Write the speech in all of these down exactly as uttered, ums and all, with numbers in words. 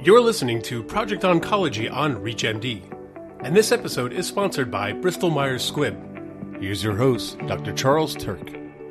You're listening to Project Oncology on ReachMD, and this episode is sponsored by Bristol Myers Squibb. Here's your host, Doctor Charles Turk.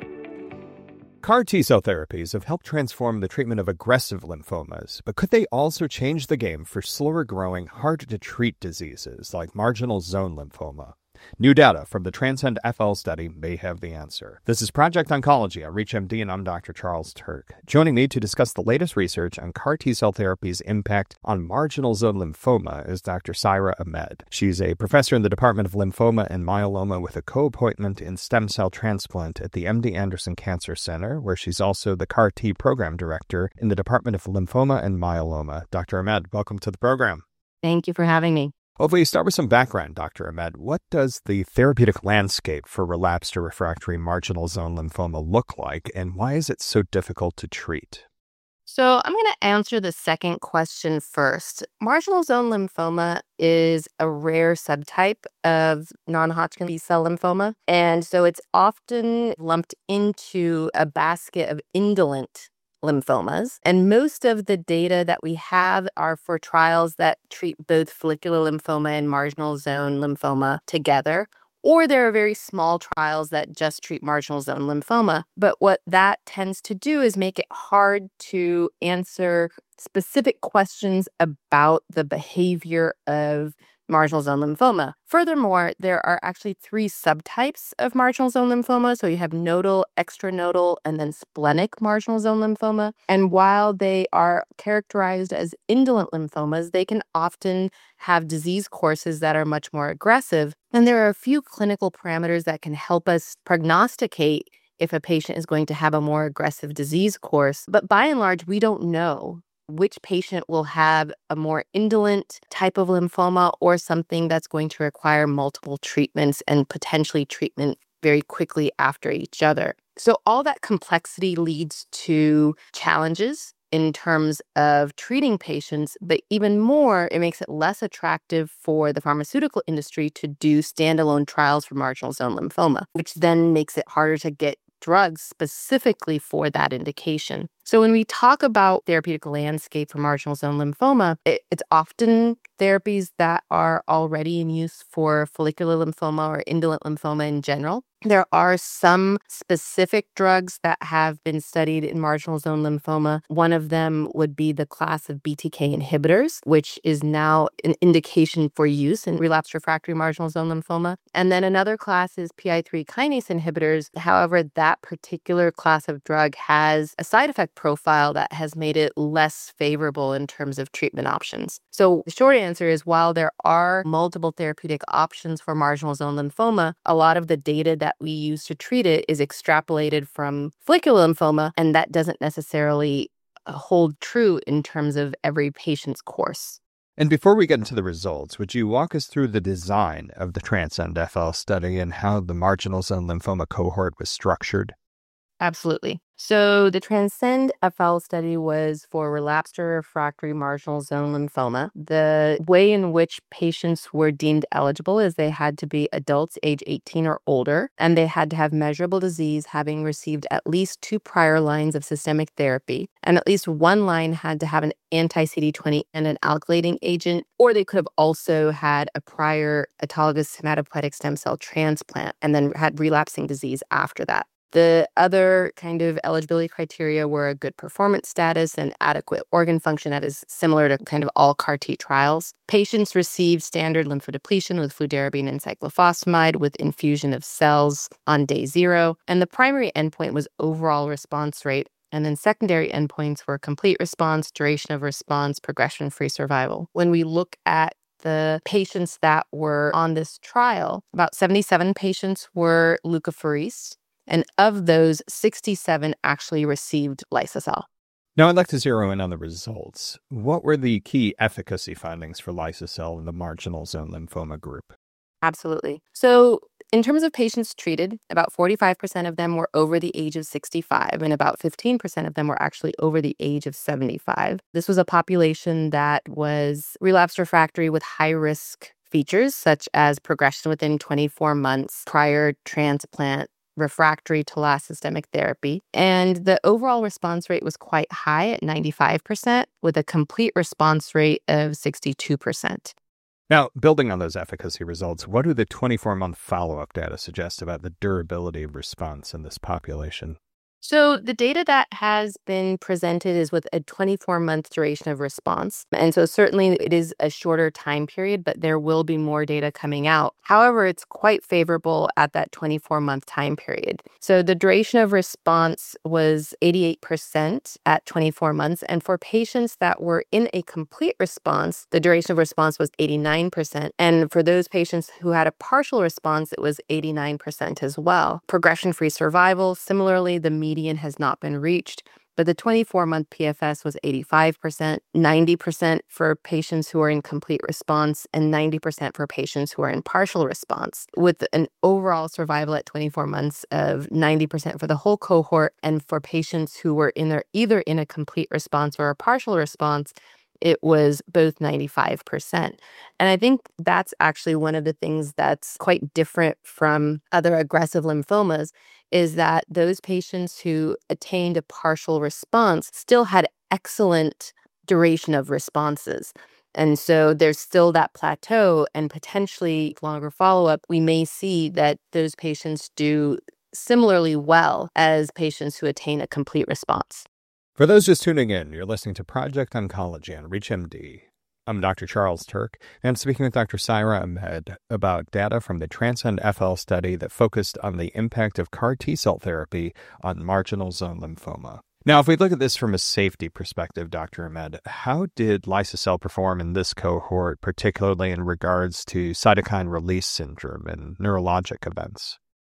C A R T-cell therapies have helped transform the treatment of aggressive lymphomas, but could they also change the game for slower-growing, harder-to-treat diseases like marginal zone lymphoma? New data from the Transcend F L study may have the answer. This is Project Oncology on ReachMD, and I'm Doctor Charles Turk. Joining me to discuss the latest research on C A R T-cell therapy's impact on marginal zone lymphoma is Doctor Saira Ahmed. She's a professor in the Department of Lymphoma and Myeloma with a co-appointment in stem cell transplant at the M D Anderson Cancer Center, where she's also the C A R T program director in the Department of Lymphoma and Myeloma. Doctor Ahmed, welcome to the program. Thank you for having me. Hopefully, start with some background, Doctor Ahmed. What does the therapeutic landscape for relapsed or refractory marginal zone lymphoma look like, and why is it so difficult to treat? So I'm going to answer the second question first. Marginal zone lymphoma is a rare subtype of non-Hodgkin B-cell lymphoma, and so it's often lumped into a basket of indolent lymphomas. And most of the data that we have are for trials that treat both follicular lymphoma and marginal zone lymphoma together, or there are very small trials that just treat marginal zone lymphoma. But what that tends to do is make it hard to answer specific questions about the behavior of marginal zone lymphoma. Furthermore, there are actually three subtypes of marginal zone lymphoma. So you have nodal, extranodal, and then splenic marginal zone lymphoma. And while they are characterized as indolent lymphomas, they can often have disease courses that are much more aggressive. And there are a few clinical parameters that can help us prognosticate if a patient is going to have a more aggressive disease course. But by and large, we don't know which patient will have a more indolent type of lymphoma or something that's going to require multiple treatments and potentially treatment very quickly after each other. So all that complexity leads to challenges in terms of treating patients, but even more, it makes it less attractive for the pharmaceutical industry to do standalone trials for marginal zone lymphoma, which then makes it harder to get drugs specifically for that indication. So when we talk about therapeutic landscape for marginal zone lymphoma, it, it's often therapies that are already in use for follicular lymphoma or indolent lymphoma in general. There are some specific drugs that have been studied in marginal zone lymphoma. One of them would be the class of B T K inhibitors, which is now an indication for use in relapsed refractory marginal zone lymphoma. And then another class is P I three kinase inhibitors. However, that particular class of drug has a side effect profile that has made it less favorable in terms of treatment options. So the short answer is, while there are multiple therapeutic options for marginal zone lymphoma, a lot of the data that we use to treat it is extrapolated from follicular lymphoma, and that doesn't necessarily hold true in terms of every patient's course. And before we get into the results, would you walk us through the design of the Transcend F L study and how the marginal zone lymphoma cohort was structured? Absolutely. So the Transcend F L study was for relapsed or refractory marginal zone lymphoma. The way in which patients were deemed eligible is they had to be adults age eighteen or older, and they had to have measurable disease, having received at least two prior lines of systemic therapy, and at least one line had to have an anti-C D twenty and an alkylating agent, or they could have also had a prior autologous hematopoietic stem cell transplant and then had relapsing disease after that. The other kind of eligibility criteria were a good performance status and adequate organ function that is similar to kind of all C A R T trials. Patients received standard lymphodepletion with fludarabine and cyclophosphamide with infusion of cells on day zero. And the primary endpoint was overall response rate. And then secondary endpoints were complete response, duration of response, progression-free survival. When we look at the patients that were on this trial, about seventy-seven patients were leukapheresis. And of those, sixty-seven actually received liso-cel. Now, I'd like to zero in on the results. What were the key efficacy findings for liso-cel in the marginal zone lymphoma group? Absolutely. So in terms of patients treated, about forty-five percent of them were over the age of sixty-five, and about fifteen percent of them were actually over the age of seventy-five. This was a population that was relapsed refractory with high-risk features, such as progression within twenty-four months, prior transplant, refractory to last systemic therapy. And the overall response rate was quite high at ninety-five percent, with a complete response rate of sixty-two percent. Now, building on those efficacy results, what do the twenty-four month follow-up data suggest about the durability of response in this population? So the data that has been presented is with a twenty-four month duration of response. And so certainly it is a shorter time period, but there will be more data coming out. However, it's quite favorable at that twenty-four month time period. So the duration of response was eighty-eight percent at twenty-four months. And for patients that were in a complete response, the duration of response was eighty-nine percent. And for those patients who had a partial response, it was eighty-nine percent as well. Progression-free survival, similarly, the median median has not been reached, but the twenty-four month P F S was eighty-five percent, ninety percent for patients who are in complete response, and ninety percent for patients who are in partial response, with an overall survival at twenty-four months of ninety percent for the whole cohort. And for patients who were in their, either in a complete response or a partial response, it was both ninety-five percent. And I think that's actually one of the things that's quite different from other aggressive lymphomas, is that those patients who attained a partial response still had excellent duration of responses. And so there's still that plateau, and potentially longer follow-up, we may see that those patients do similarly well as patients who attain a complete response. For those just tuning in, you're listening to Project Oncology on ReachMD. I'm Doctor Charles Turk, and I'm speaking with Doctor Saira Ahmed about data from the TRANSCEND-F L study that focused on the impact of CAR T-cell therapy on marginal zone lymphoma. Now, if we look at this from a safety perspective, Doctor Ahmed, how did liso-cel perform in this cohort, particularly in regards to cytokine release syndrome and neurologic events?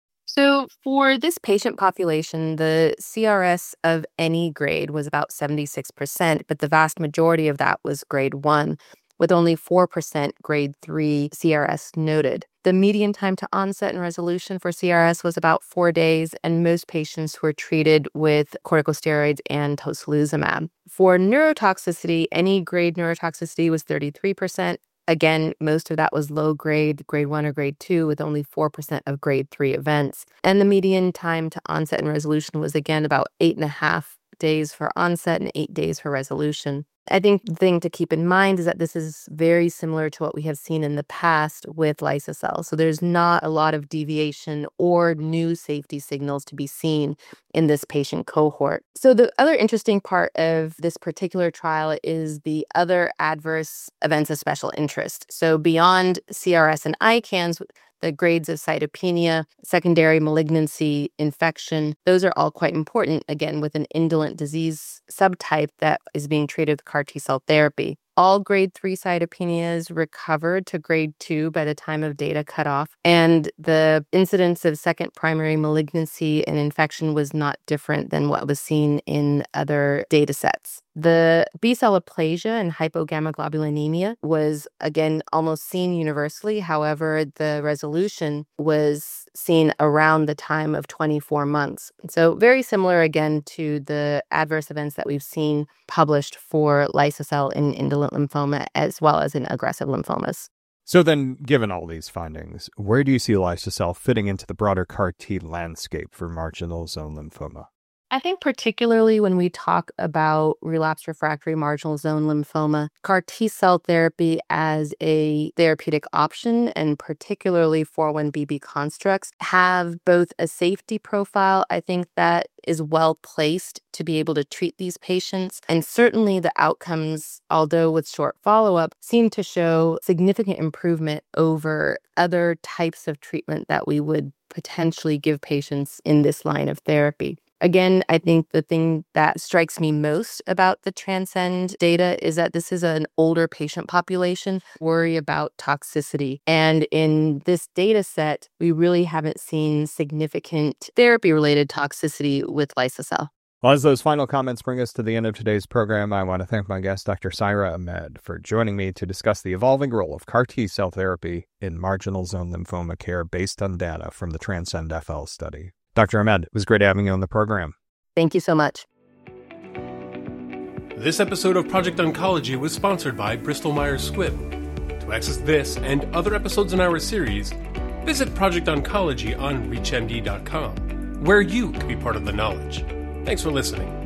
So for this patient population, the C R S of any grade was about seventy-six percent, but the vast majority of that was grade one, with only four percent grade three C R S noted. The median time to onset and resolution for C R S was about four days, and most patients were treated with corticosteroids and tocilizumab. For neurotoxicity, any grade neurotoxicity was thirty-three percent. Again, most of that was low grade, grade one or grade two, with only four percent of grade three events. And the median time to onset and resolution was again about eight and a half days for onset and eight days for resolution. I think the thing to keep in mind is that this is very similar to what we have seen in the past with liso-cel. So there's not a lot of deviation or new safety signals to be seen in this patient cohort. So the other interesting part of this particular trial is the other adverse events of special interest. So beyond C R S and I CANS, the grades of cytopenia, secondary malignancy, infection, those are all quite important, again, with an indolent disease subtype that is being treated with CAR T-cell therapy. All grade three cytopenias recovered to grade two by the time of data cutoff, and the incidence of second primary malignancy and infection was not different than what was seen in other data sets. The B-cell aplasia and hypogammaglobulinemia was, again, almost seen universally. However, the resolution was seen around the time of twenty-four months. So very similar, again, to the adverse events that we've seen published for liso-cel in indolent lymphoma as well as in aggressive lymphomas. So then, given all these findings, where do you see liso-cel fitting into the broader CAR T landscape for marginal zone lymphoma? I think particularly when we talk about relapsed refractory marginal zone lymphoma, CAR T-cell therapy as a therapeutic option, and particularly four one B B constructs, have both a safety profile, I think, that is well placed to be able to treat these patients. And certainly the outcomes, although with short follow-up, seem to show significant improvement over other types of treatment that we would potentially give patients in this line of therapy. Again, I think the thing that strikes me most about the TRANSCEND data is that this is an older patient population, worry about toxicity. And in this data set, we really haven't seen significant therapy-related toxicity with liso-cel. Well, as those final comments bring us to the end of today's program, I want to thank my guest, Doctor Saira Ahmed, for joining me to discuss the evolving role of CAR T-cell therapy in marginal zone lymphoma care based on data from the TRANSCEND-F L study. Doctor Ahmed, it was great having you on the program. Thank you so much. This episode of Project Oncology was sponsored by Bristol Myers Squibb. To access this and other episodes in our series, visit Project Oncology on reach M D dot com. where you can be part of the knowledge. Thanks for listening.